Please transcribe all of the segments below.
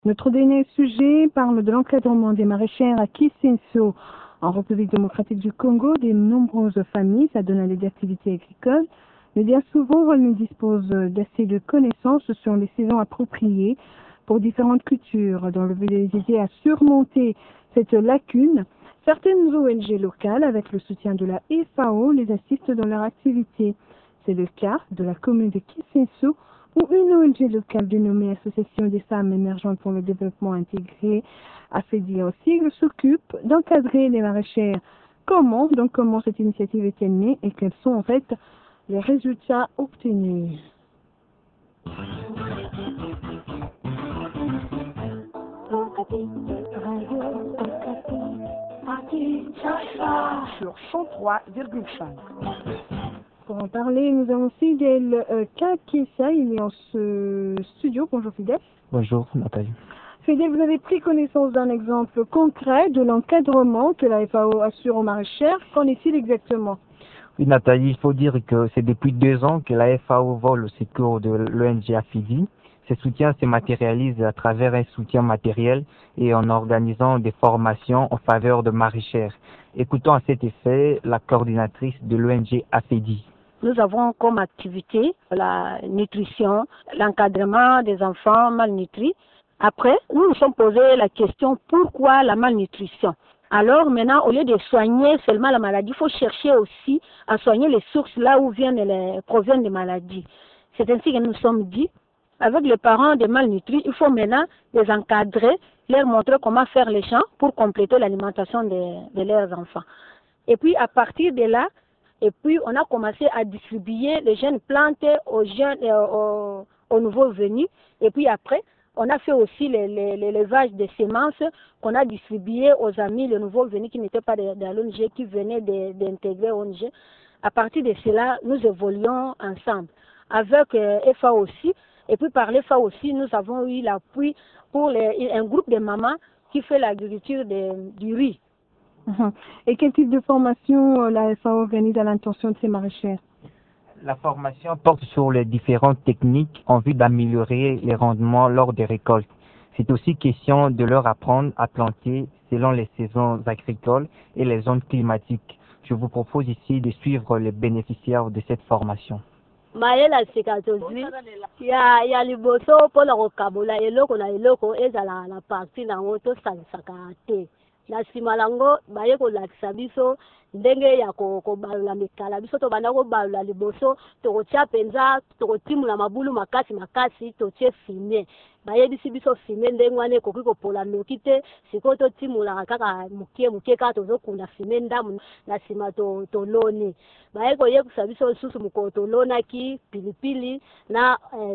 Notre dernier sujet parle de l'encadrement des maraîchères à Kisenso, en République démocratique du Congo. De nombreuses familles s'adonnent à des activités agricoles, mais bien souvent elles ne disposent d'assez de connaissances sur les saisons appropriées pour différentes cultures. Dans le but de les aider à surmonter cette lacune, certaines ONG locales, avec le soutien de la FAO, les assistent dans leur activité. C'est le cas de la commune de Kisenso, où une ONG locale dénommée Association des femmes émergentes pour le développement intégré, AFEDI en sigle, s'occupe d'encadrer les maraîchères. Comment cette initiative est-elle née et quels sont en fait les résultats obtenus? Sur 103,5. Pour en parler, nous avons Fidèle Kakissa, il est en ce studio. Bonjour Fidèle. Bonjour Nathalie. Fidèle, vous avez pris connaissance d'un exemple concret de l'encadrement que la FAO assure aux maraîchères. Qu'en est-il exactement? Oui Nathalie, il faut dire que c'est depuis 2 ans que la FAO vole au secours de l'ONG AFEDI. Ce soutien se matérialise à travers un soutien matériel et en organisant des formations en faveur de maraîchères. Écoutons à cet effet la coordinatrice de l'ONG AFEDI. Nous avons comme activité la nutrition, l'encadrement des enfants malnutris. Après, nous nous sommes posé la question pourquoi la malnutrition? Alors maintenant, au lieu de soigner seulement la maladie, il faut chercher aussi à soigner les sources là où proviennent les maladies. C'est ainsi que nous sommes dit, avec les parents des malnutris, il faut maintenant les encadrer, leur montrer comment faire les champs pour compléter l'alimentation de leurs enfants. Et puis à partir de là, on a commencé à distribuer les jeunes plantes aux jeunes, aux nouveaux venus. Et puis après, on a fait aussi l'élevage des semences qu'on a distribué aux amis, les nouveaux venus qui n'étaient pas de l'ONG, qui venaient d'intégrer l'ONG. À partir de cela, nous évoluons ensemble avec FAO aussi. Et puis par les FAO aussi, nous avons eu l'appui pour un groupe de mamans qui fait l'agriculture du riz. Et quel type de formation la FAO organise à l'intention de ces maraîchères? La formation porte sur les différentes techniques en vue d'améliorer les rendements lors des récoltes. C'est aussi question de leur apprendre à planter selon les saisons agricoles et les zones climatiques. Je vous propose ici de suivre les bénéficiaires de cette formation. Mayela sikatozi ya liboso mpona kokabola eloko na eloko ezala na parti nango tosalisaka te. Na nsima nango baye kolakisa biso ndenge ya kobalula mikala biso tobanda kobalula liboso tokotia mpenza tokotimula mabulu makasi totie fumier bayebisi biso fumier ndenge wana ekoki kopola noki te sikoyo totimulaka kaka moke kaka tozokunda fumier ndamu na nsima toloni baye koyebisa biso lisusu mokolo tolonaki pilipili na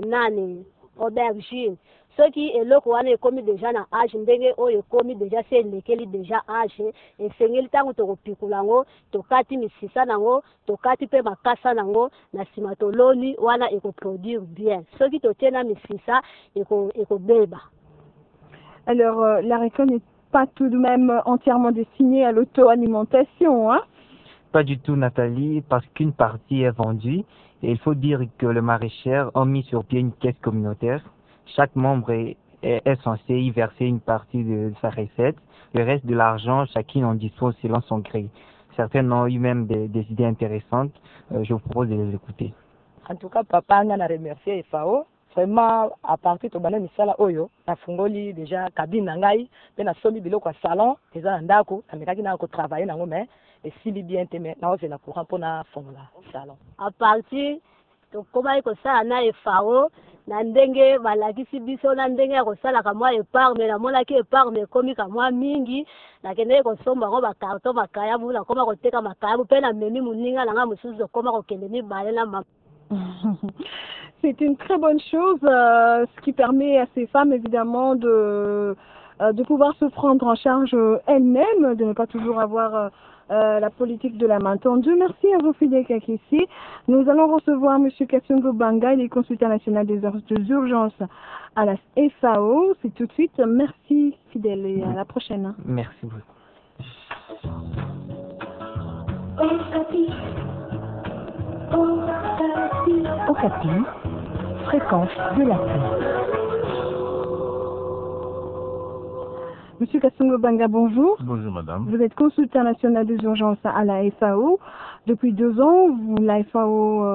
aubergine. Ce qui est là qu'on est commis déjà dans âge ndenge oyo commis déjà c'est lekeli déjà âge et sengeli tango to pikulango to kati misisa nango to kati pe makasa nango na simatoloni wana eko produire bien ce qui to tena misisa eko beba. Alors la récolte n'est pas tout de même entièrement destinée à l'auto-alimentation, hein? Pas du tout Nathalie, parce qu'une partie est vendue et il faut dire que les maraîchères ont mis sur pied une caisse communautaire. Chaque membre est censé y verser une partie de sa recette. Le reste de l'argent, chacune en dispose selon son gré. Certaines ont eu même des idées intéressantes. Je vous propose de les écouter. En tout cas, papa, on a remercié FAO. Vraiment, à partir de Bané Misala Oyo, na fungoli déjà cabine nangai, pe na somi biloko salon, eza ndako, na mekaki na ko travailler nango mais et si bien te mais na oze na courant pour na fongola salon. À partir to koma iko sala na FAO na ndenge balakisi biso na ndenge ya kosalaka mwa épargne na monaki épargne ekomi ka mwa mingi nakende kosomba ngo bakarton makayabu na koma koteka makayabu mpe na memi moninga nanga mosusu koma kokende mibale na mama. C'est une très bonne chose, ce qui permet à ces femmes évidemment de pouvoir se prendre en charge elles-mêmes, de ne pas toujours avoir la politique de la main tendue. Merci à vous Fidèle Kakissi. Nous allons recevoir M. Kassongo Banga, il est consultant national des urgences à la FAO. C'est tout de suite. Merci Fidèle et à la prochaine. Merci beaucoup. Okapi, fréquence de la paix. Monsieur Kasongo Banga, bonjour. Bonjour madame. Vous êtes consultant national des urgences à la FAO. Depuis 2 ans, la FAO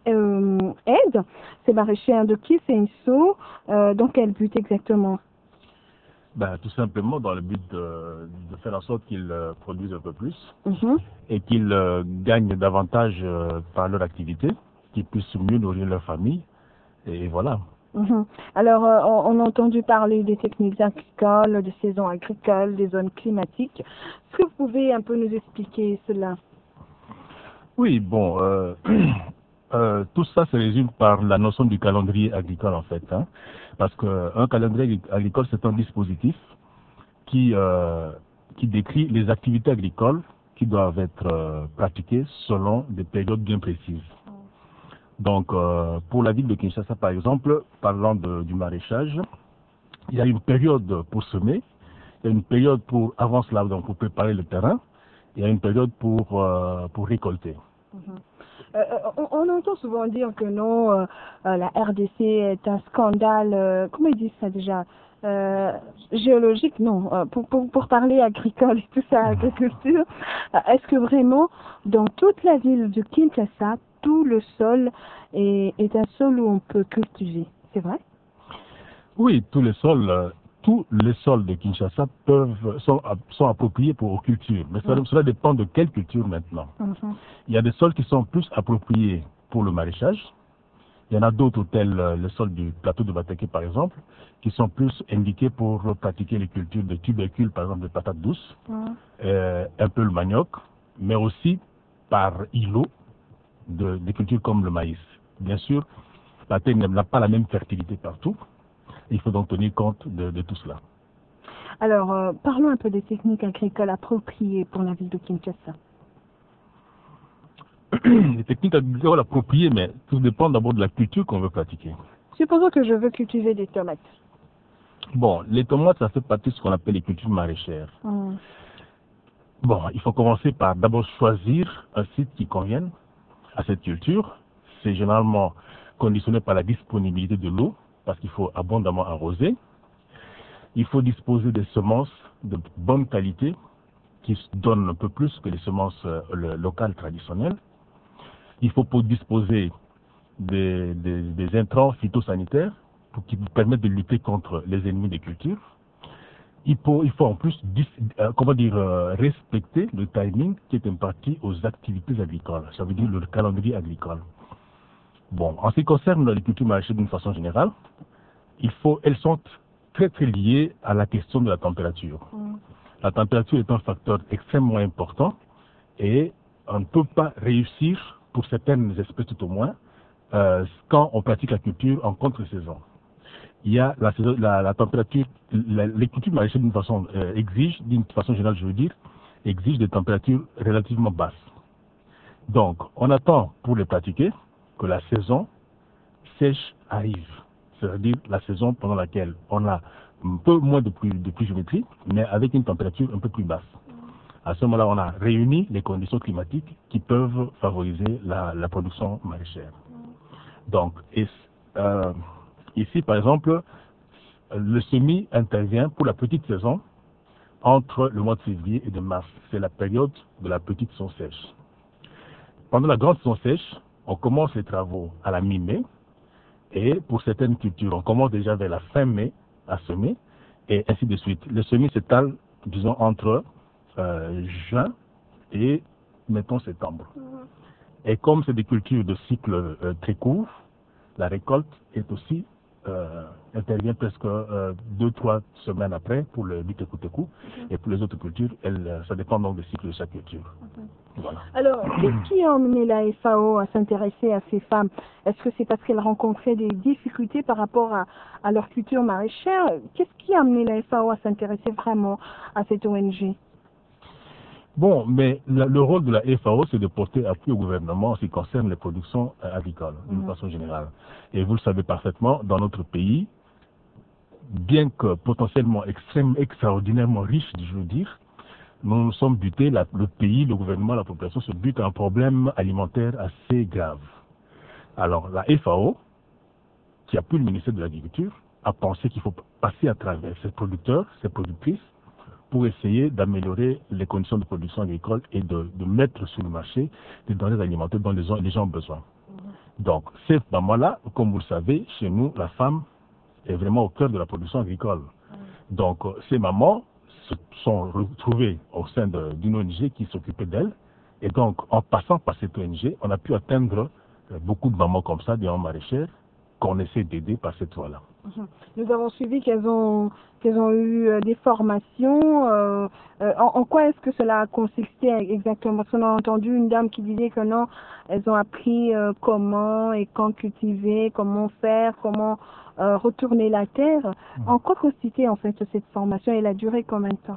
aide ces maraîchers de qui c'est une saut. Dans quel but exactement? Tout simplement dans le but de faire en sorte qu'ils produisent un peu plus Mhm. et qu'ils gagnent davantage par leur activité, qu'ils puissent mieux nourrir leur famille. Et voilà. Mhm. Alors, on a entendu parler des techniques agricoles, des saisons agricoles, des zones climatiques. Est-ce que vous pouvez un peu nous expliquer cela? Oui, bon, tout ça se résume par la notion du calendrier agricole en fait. Hein, parce qu'un calendrier agricole, c'est un dispositif qui décrit les activités agricoles qui doivent être pratiquées selon des périodes bien précises. Donc, pour la ville de Kinshasa, par exemple, parlant du maraîchage, il y a une période pour semer, il y a une période pour avant cela, donc pour préparer le terrain, il y a une période pour récolter. On entend souvent dire que non, la RDC est un scandale, comment ils disent ça déjà, géologique, non, pour parler agricole et tout ça, agriculture. Est-ce que vraiment, dans toute la ville de Kinshasa, tout le sol est un sol où on peut cultiver? C'est vrai? Oui, tous les sols de Kinshasa sont appropriés pour culture. Mais cela dépend de quelle culture maintenant. Il y a des sols qui sont plus appropriés pour le maraîchage. Il y en a d'autres tels le sol du plateau de Bateke par exemple, qui sont plus indiqués pour pratiquer les cultures de tubercules, par exemple de patates douces, un peu le manioc, mais aussi par îlot des cultures comme le maïs. Bien sûr, la terre n'a pas la même fertilité partout. Il faut donc tenir compte de tout cela. Alors, parlons un peu des techniques agricoles appropriées pour la ville de Kinshasa. Les techniques agricoles appropriées, mais tout dépend d'abord de la culture qu'on veut pratiquer. Supposons que je veux cultiver des tomates. Bon, les tomates, ça fait partie de ce qu'on appelle les cultures maraîchères. Bon, il faut commencer par d'abord choisir un site qui convienne à cette culture. C'est généralement conditionné par la disponibilité de l'eau, parce qu'il faut abondamment arroser. Il faut disposer des semences de bonne qualité qui donnent un peu plus que les semences locales traditionnelles. Il faut disposer des intrants phytosanitaires qui permettent de lutter contre les ennemis des cultures. Il faut en plus respecter le timing qui est imparti aux activités agricoles, ça veut dire le calendrier agricole. Bon, en ce qui concerne les cultures maraîchères d'une façon générale, elles sont très très liées à la question de la température. La température est un facteur extrêmement important et on ne peut pas réussir, pour certaines espèces tout au moins, quand on pratique la culture en contre-saison. Il y a la température, les cultures maraîchères d'une façon générale, je veux dire, exigent des températures relativement basses. Donc, on attend pour les pratiquer que la saison sèche arrive, c'est-à-dire la saison pendant laquelle on a un peu moins de pluviométrie, mais avec une température un peu plus basse. À ce moment-là, on a réuni les conditions climatiques qui peuvent favoriser la production maraîchère. Donc, ici, par exemple, le semis intervient pour la petite saison entre le mois de février et de mars. C'est la période de la petite saison sèche. Pendant la grande saison sèche, on commence les travaux à la mi-mai. Et pour certaines cultures, on commence déjà vers la fin mai à semer, et ainsi de suite. Le semis s'étale, disons, entre juin et, mettons, septembre. Et comme c'est des cultures de cycle très court, la récolte est aussi intervient presque 2-3 semaines après pour le Biteku-Teku. Et pour les autres cultures, ça dépend donc des cycles de chaque culture. Voilà. Alors, qu'est-ce qui a amené la FAO à s'intéresser à ces femmes? Est-ce que c'est parce qu'elles rencontraient des difficultés par rapport à leur culture maraîchère? Qu'est-ce qui a amené la FAO à s'intéresser vraiment à cette ONG? Bon, mais le rôle de la FAO, c'est de porter appui au gouvernement en ce qui concerne les productions agricoles, d'une façon générale. Et vous le savez parfaitement, dans notre pays, bien que potentiellement extraordinairement riche, je veux dire, nous nous sommes butés, le pays, le gouvernement, la population se bute à un problème alimentaire assez grave. Alors, la FAO, qui appuie le ministère de l'Agriculture, a pensé qu'il faut passer à travers ces producteurs, ces productrices, pour essayer d'améliorer les conditions de production agricole et de mettre sur le marché des denrées alimentaires dont les gens ont besoin. Donc, ces mamans-là, comme vous le savez, chez nous, la femme est vraiment au cœur de la production agricole. Donc, ces mamans se sont retrouvées au sein d'une ONG qui s'occupait d'elles. Et donc, en passant par cette ONG, on a pu atteindre beaucoup de mamans comme ça, des mamans maraîchères, qu'on essaie d'aider par cette voie-là. Nous avons suivi qu'elles ont eu des formations. En quoi est-ce que cela a consisté exactement? Parce qu'on a entendu une dame qui disait que non, elles ont appris comment et quand cultiver, comment faire, comment retourner la terre. En quoi consistait en fait cette formation et elle a duré combien de temps?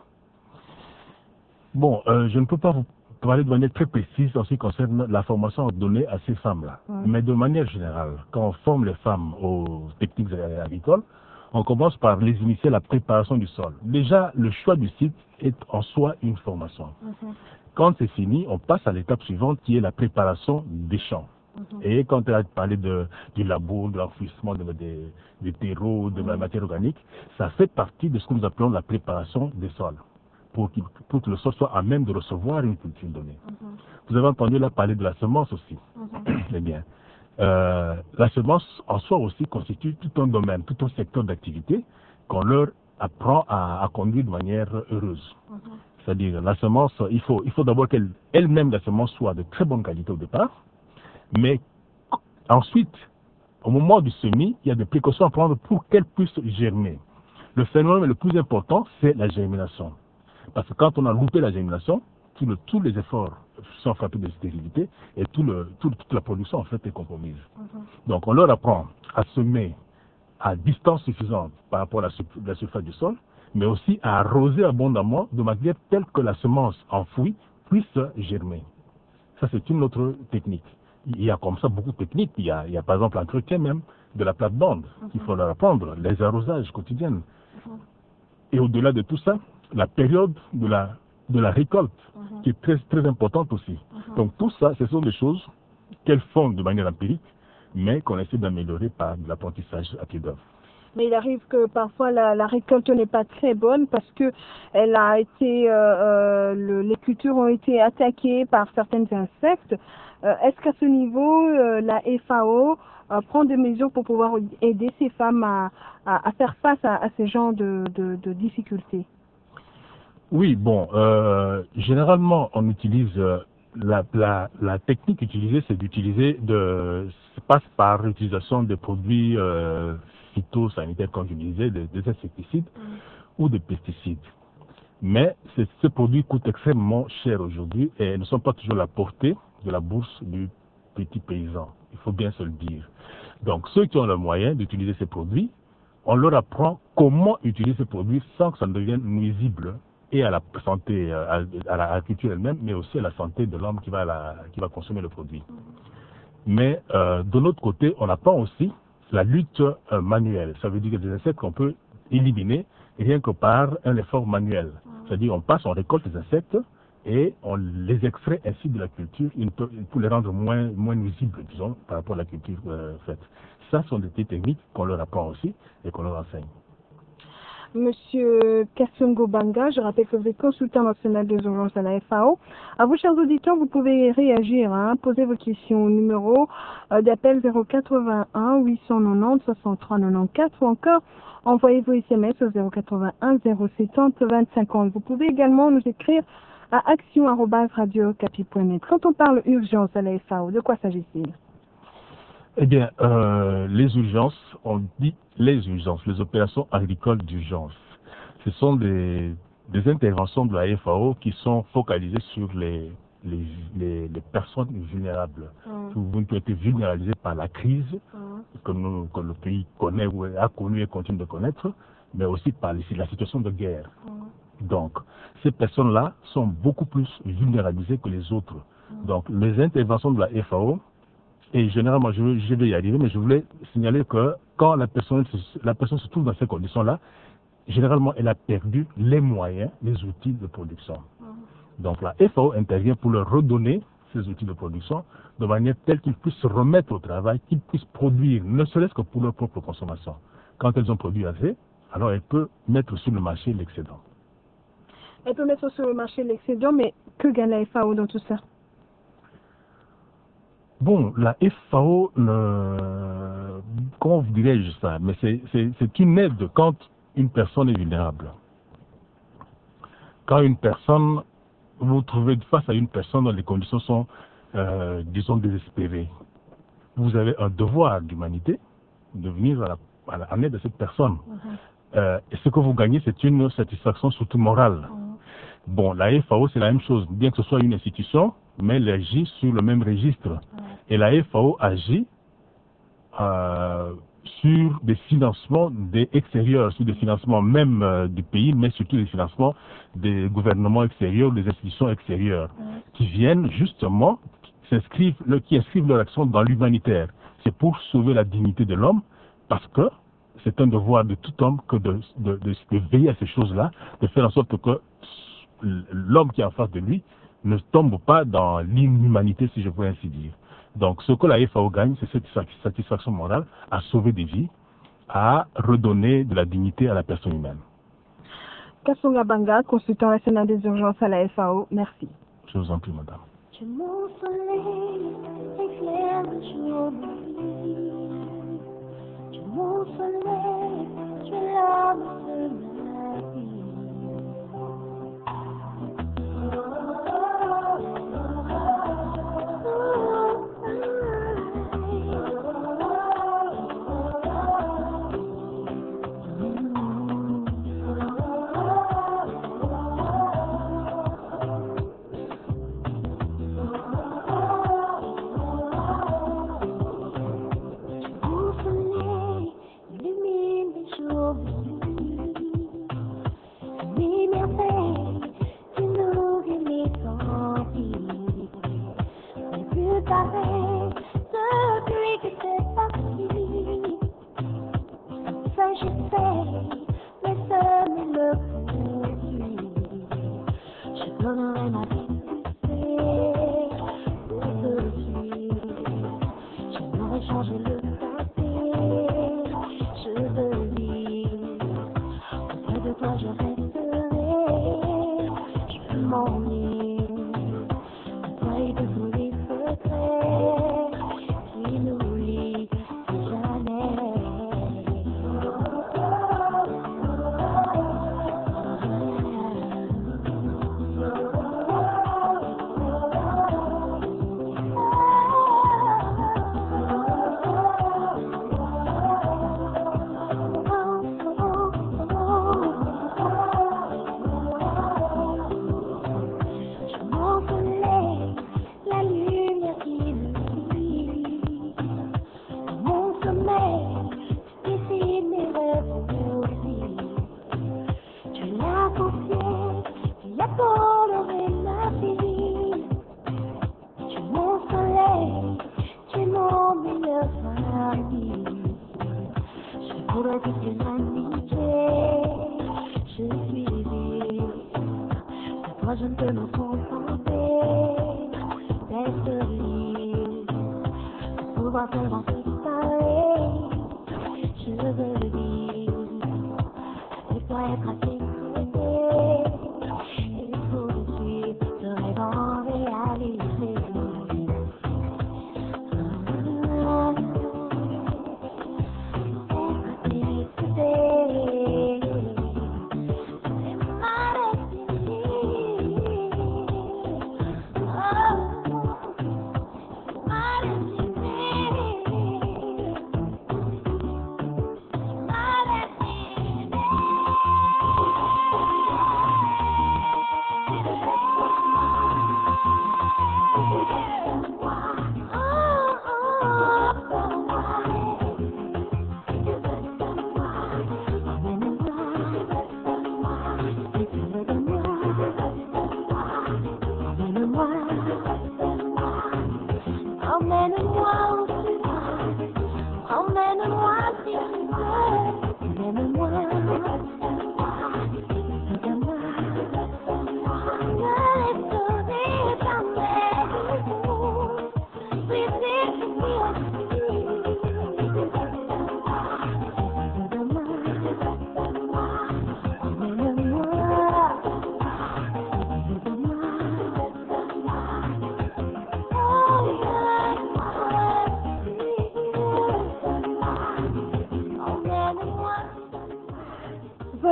Bon, je ne peux pas vous parler de manière très précise en ce qui concerne la formation donnée à ces femmes-là. Mais de manière générale, quand on forme les femmes aux techniques agricoles, on commence par les initier à la préparation du sol. Déjà, le choix du site est en soi une formation. Quand c'est fini, on passe à l'étape suivante qui est la préparation des champs. Et quand on a parlé du labour, de l'enfouissement des terreaux, de la matière organique, ça fait partie de ce que nous appelons la préparation des sols. Pour que le sol soit à même de recevoir une culture donnée. Vous avez entendu là parler de la semence aussi. Eh bien, la semence en soi aussi constitue tout un domaine, tout un secteur d'activité qu'on leur apprend à conduire de manière heureuse. C'est-à-dire, la semence, il faut d'abord qu'elle-même, la semence, soit de très bonne qualité au départ, mais ensuite, au moment du semis, il y a des précautions à prendre pour qu'elle puisse germer. Le phénomène le plus important, c'est la germination. Parce que quand on a loupé la germination, tous les efforts sont frappés de stérilité et toute la production en fait est compromise. Donc on leur apprend à semer à distance suffisante par rapport à la surface du sol, mais aussi à arroser abondamment de manière telle que la semence enfouie puisse germer. Ça c'est une autre technique. Il y a comme ça beaucoup de techniques. Il y a par exemple l'entretien même de la plate-bande qu'il faut leur apprendre, les arrosages quotidiens. Et au-delà de tout ça, la période de la récolte, qui est très, très importante aussi. Donc tout ça, ce sont des choses qu'elles font de manière empirique, mais qu'on essaie d'améliorer par de l'apprentissage à pied d'œuvre. Mais il arrive que parfois la récolte n'est pas très bonne parce que elle a été, les cultures ont été attaquées par certains insectes. Est-ce qu'à ce niveau, la FAO prend des mesures pour pouvoir aider ces femmes à faire face à ces genres de difficultés? Oui, bon, généralement, on utilise la technique utilisée, c'est d'utiliser passe par l'utilisation de produits phytosanitaires, comme je disais, des insecticides ou des pesticides. Mais ces produits coûtent extrêmement cher aujourd'hui et ne sont pas toujours à la portée de la bourse du petit paysan. Il faut bien se le dire. Donc, ceux qui ont le moyen d'utiliser ces produits, on leur apprend comment utiliser ces produits sans que ça ne devienne nuisible et à la santé, à la culture elle-même, mais aussi à la santé de l'homme qui va consommer le produit. Mais de l'autre côté, on apprend aussi la lutte manuelle. Ça veut dire que des insectes qu'on peut éliminer rien que par un effort manuel. C'est-à-dire on récolte les insectes et on les extrait ainsi de la culture pour les rendre moins nuisibles, disons, par rapport à la culture faite. Ça sont des techniques qu'on leur apprend aussi et qu'on leur enseigne. Monsieur Kassongo Banga, je rappelle que vous êtes consultant national des urgences à la FAO. À vous, chers auditeurs, vous pouvez réagir, poser vos questions au numéro d'appel 081 890 63 94 ou encore envoyez vos SMS au 081 070 25 Vous pouvez également nous écrire à action@radiocapi.net. Quand on parle urgence à la FAO, de quoi s'agit-il? Eh bien, les urgences, on dit les urgences, les opérations agricoles d'urgence. Ce sont des interventions de la FAO qui sont focalisées sur les personnes vulnérables, qui ont été vulnérabilisées par la crise que le pays connaît ou a connu et continue de connaître, mais aussi par la situation de guerre. Donc, ces personnes-là sont beaucoup plus vulnérabilisées que les autres. Donc, les interventions de la FAO, et généralement, je vais y arriver, mais je voulais signaler que quand la personne se trouve dans ces conditions-là, généralement, elle a perdu les moyens, les outils de production. Donc la FAO intervient pour leur redonner ces outils de production de manière telle qu'ils puissent se remettre au travail, qu'ils puissent produire, ne serait-ce que pour leur propre consommation. Quand elles ont produit assez, alors elles peuvent mettre sur le marché l'excédent. Elle peut mettre sur le marché l'excédent, mais que gagne la FAO dans tout ça? Bon, la FAO, comment vous dirais-je ça? Mais c'est une aide quand une personne est vulnérable. Quand une personne, vous vous trouvez face à une personne dont les conditions sont, disons, désespérées, vous avez un devoir d'humanité de venir en aide à cette personne. Et ce que vous gagnez, c'est une satisfaction surtout morale. Bon, la FAO, c'est la même chose, bien que ce soit une institution, mais elle agit sur le même registre. Et la FAO agit sur des financements extérieurs, sur des financements même du pays, mais surtout des financements des gouvernements extérieurs, des institutions extérieures, qui viennent justement, qui inscrivent leur action dans l'humanitaire. C'est pour sauver la dignité de l'homme, parce que c'est un devoir de tout homme que de veiller à ces choses-là, de faire en sorte que l'homme qui est en face de lui ne tombe pas dans l'inhumanité, si je peux ainsi dire. Donc, ce que la FAO gagne, c'est cette satisfaction morale à sauver des vies, à redonner de la dignité à la personne humaine. Kasonga Banga, consultant national des urgences à la FAO, merci. Je vous en prie, madame. Que mon soleil éclaire le jour de nuit. Que mon soleil, tu es l'âme de ma vie.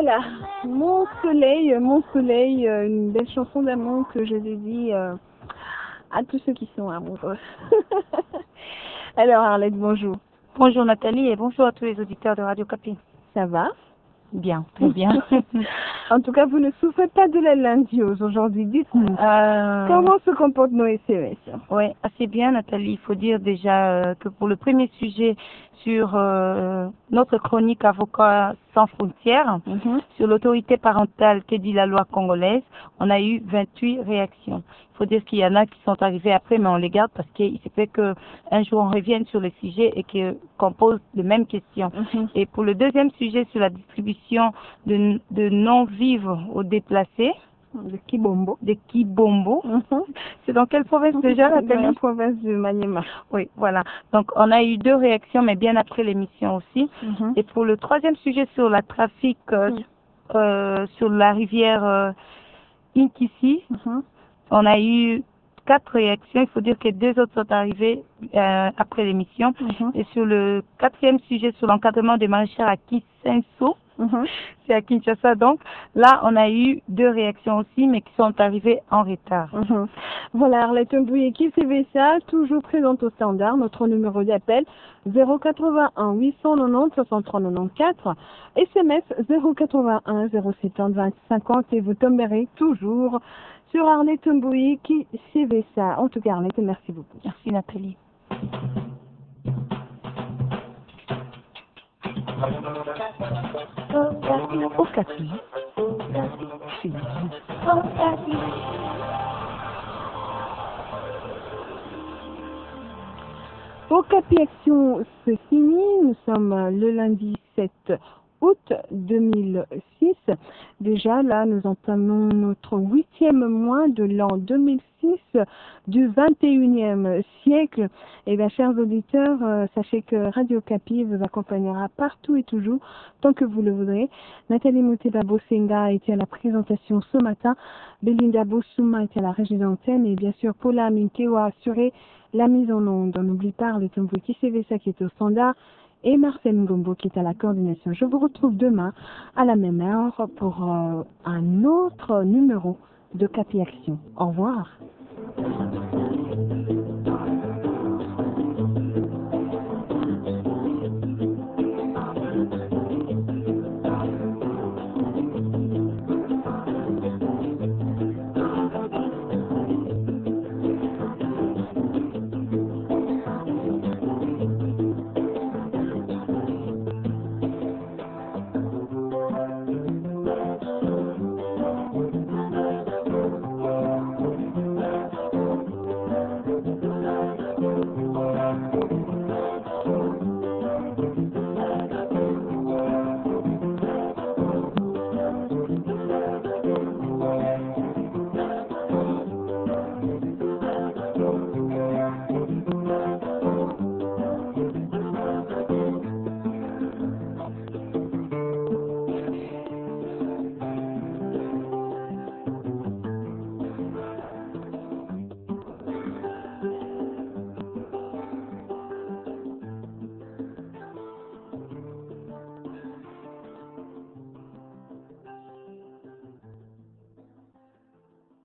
Voilà, mon soleil, une belle chanson d'amour que je dédie à tous ceux qui sont amoureux. Alors Arlette, bonjour. Bonjour Nathalie et bonjour à tous les auditeurs de Radio Capi. Ça va? Bien, très bien. En tout cas, vous ne souffrez pas de la lyndiose aujourd'hui, dites-nous. Comment se comportent nos SMS? Oui, assez bien Nathalie. Il faut dire déjà que pour le premier sujet sur notre chronique Avocats sans frontières, sur l'autorité parentale, que dit la loi congolaise, on a eu 28 réactions. Il faut dire qu'il y en a qui sont arrivées après, mais on les garde parce qu'il se fait qu'un jour on revienne sur le sujet et qu'on pose les mêmes questions. Et pour le deuxième sujet sur la distribution de non-vivres aux déplacés, de Kibombo. C'est dans quelle province déjà, Nathalie? Dans la province de Maniema. Oui, voilà. Donc, on a eu 2 réactions, mais bien après l'émission aussi. Et pour le troisième sujet sur la trafic sur la rivière Inkisi, on a eu 4 réactions. Il faut dire que 2 autres sont arrivées après l'émission. Et sur le 4e sujet sur l'encadrement des maraîchères à Kisenso, c'est à Kinshasa, donc là on a eu 2 réactions aussi, mais qui sont arrivées en retard. Voilà, Arlette Mbouye qui CV ça, toujours présente au standard. Notre numéro d'appel 081 890 63 94, SMS 081 070 20 50 et vous tomberez toujours sur Arlette Mbouye qui CV ça. En tout cas, Arlette, merci beaucoup. Merci Nathalie. Au Capi. Au Capi Action se finit. Nous sommes le lundi 7 août 2006. Déjà, là, nous entamons notre 8e mois de l'an 2006 du 21e siècle. Et bien, chers auditeurs, sachez que Radio Capi vous accompagnera partout et toujours, tant que vous le voudrez. Nathalie Moteba Bosenga était à la présentation ce matin. Belinda Bossouma était à la régie d'antenne. Et bien sûr, Paula Minkeo a assuré la mise en onde. On n'oublie pas les Tombo qui CV ça qui est au standard. Et Marcel Ngombo qui est à la coordination. Je vous retrouve demain à la même heure pour un autre numéro de Capi Action. Au revoir.